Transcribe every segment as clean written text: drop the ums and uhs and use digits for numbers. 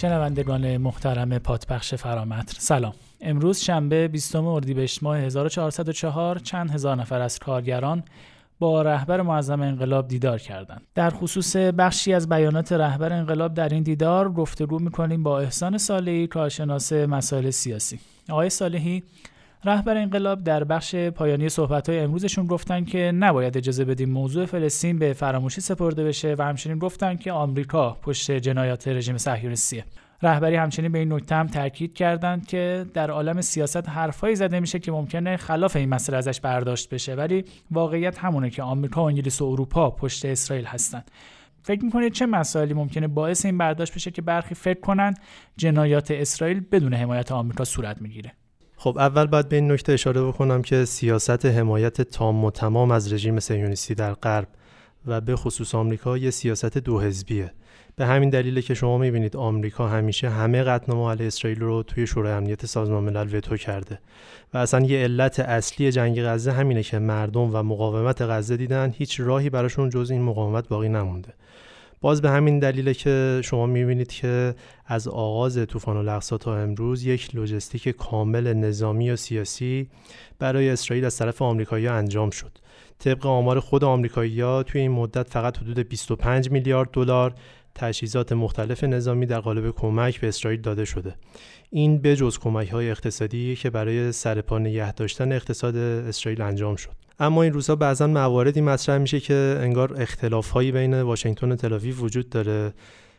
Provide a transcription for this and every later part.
شنوندگان محترم پادبخش فرامتر، سلام. امروز شنبه 20 اردیبهشت ماه 1404 چند هزار نفر از کارگران با رهبر معظم انقلاب دیدار کردند. در خصوص بخشی از بیانات رهبر انقلاب در این دیدار گفتگو می‌کنیم با احسان صالحی، کارشناس مسائل سیاسی. آقای صالحی، رهبر انقلاب در بخش پایانی صحبت‌های امروزشون گفتن که نباید اجازه بدیم موضوع فلسطین به فراموشی سپرده بشه و همچنین گفتن که آمریکا پشت جنایات رژیم صهیونیستیه. رهبری همچنین به این نکته هم تاکید کردند که در عالم سیاست حرفایی زده میشه که ممکنه خلاف این مسئله ازش برداشت بشه، ولی واقعیت همونه که آمریکا و انگلیس و اروپا پشت اسرائیل هستن. فکر میکنید چه مسائلی ممکنه باعث این برداشت بشه که برخی فکر کنن جنایات اسرائیل بدون حمایت آمریکا صورت میگیره؟ خب اول باید به این نکته اشاره بکنم که سیاست حمایت تام و تمام از رژیم صهیونیستی در غرب و به خصوص آمریکا یه سیاست دو حزبیه. به همین دلیله که شما میبینید آمریکا همیشه همه قطعنامه‌ها علیه اسرائیل رو توی شورای امنیت سازمان ملل وتو کرده و اصلا یه علت اصلی جنگ غزه همینه که مردم و مقاومت غزه دیدن هیچ راهی براشون جز این مقاومت باقی نمونده. باز به همین دلیله که شما میبینید که از آغاز طوفان الاقصی تا امروز یک لوجستیک کامل نظامی و سیاسی برای اسرائیل از طرف آمریکایی‌ها انجام شد. طبق آمار خود آمریکایی‌ها توی این مدت فقط حدود 25 میلیارد دلار تجهیزات مختلف نظامی در قالب کمک به اسرائیل داده شده. این به جز کمک‌های اقتصادی که برای سرپا نگه داشتن اقتصاد اسرائیل انجام شد. اما این روزها بعضا مواردی مطرح میشه که انگار اختلاف‌هایی بین واشنگتن و تل‌آویو وجود داره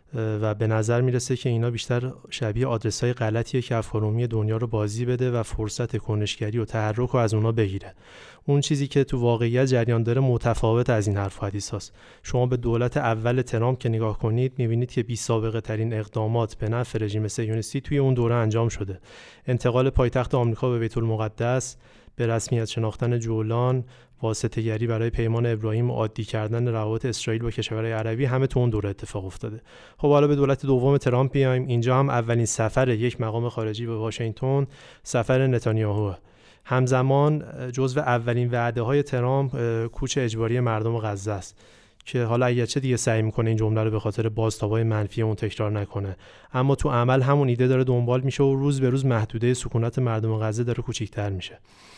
و به نظر میرسه که اینا بیشتر شبیه آدرس‌های غلطیه که افکار عمومی دنیا رو بازی بده و فرصت کنشگری و تحرک رو از اونا بگیره. اون چیزی که تو واقعیت جریان داره متفاوت از این حرف و حدیثاست. شما به دولت اول ترامپ که نگاه کنید می‌بینید که بی‌سابقه ترین اقدامات به نفع رژیم صهیونیستی توی اون دوره انجام شده. انتقال پایتخت آمریکا به بیت المقدس، به رسمیت شناختن جولان، واسطه‌گری برای پیمان ابراهیم و عادی کردن روابط اسرائیل با کشورهای عربی، همه تو اون دوره اتفاق افتاده. خب حالا به دولت دوم ترامپ بیایم. اینجا هم اولین سفر یک مقام خارجی به واشنگتن سفر نتانیاهو. همزمان جزو اولین وعده‌های ترامپ کوچ اجباری مردم غزه است که حالا اگرچه دیگه سعی میکنه این جمله رو به خاطر بازتاب‌های منفی اون تکرار نکنه، اما تو عمل همون ایده داره دنبال میشه و روز به روز محدوده سکونت مردم غزه داره کوچیک‌تر میشه.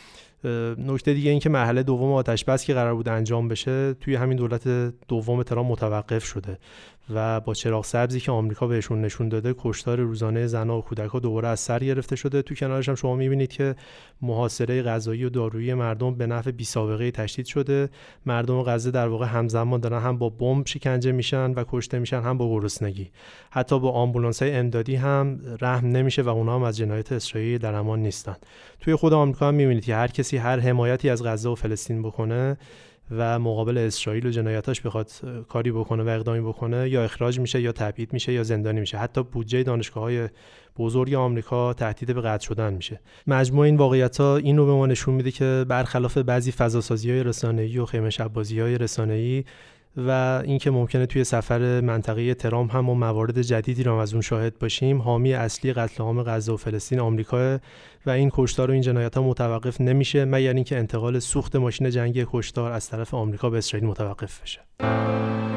نکته دیگه این که مرحله دوم آتش بس که قرار بود انجام بشه توی همین دولت دوم ترامپ متوقف شده و با چراغ سبزی که آمریکا بهشون نشون داده کشتار روزانه زن‌ها و کودک‌ها دوباره از سر گرفته شده. تو کنارش هم شما می‌بینید که محاصره غذایی و دارویی مردم به نفع بی‌سابقه تشدید شده. مردم غزه در واقع همزمان دارن هم با بمب شکنجه میشن و کشته میشن، هم با گرسنگی. حتی با آمبولانس‌های امدادی هم رحم نمیشه و اونها هم از جنایت اسرائیل در امان نیستن. توی خود آمریکا هم می‌بینید که هر کسی هر حمایتی از غزه و فلسطین بکنه و مقابل اسرائیل و جنایاتش بخواد کاری بکنه و اقدامی بکنه، یا اخراج میشه یا تبعید میشه یا زندانی میشه. حتی بودجه دانشگاه‌های بزرگ آمریکا تهدید به قطع شدن میشه. مجموع این واقعیت‌ها این رو به ما نشون میده که برخلاف بعضی فضاسازی‌های رسانه‌ای و خیمه شب‌بازی‌های رسانه‌ای و اینکه ممکنه توی سفر منطقه ترامپ هم و موارد جدیدی رو از اون شاهد باشیم، حامی اصلی قتل عام غزه و فلسطین آمریکا و این کشتار و این جنایت‌ها متوقف نمیشه مگر اینکه انتقال سوخت ماشین جنگی کشتار از طرف آمریکا به اسرائیل متوقف بشه.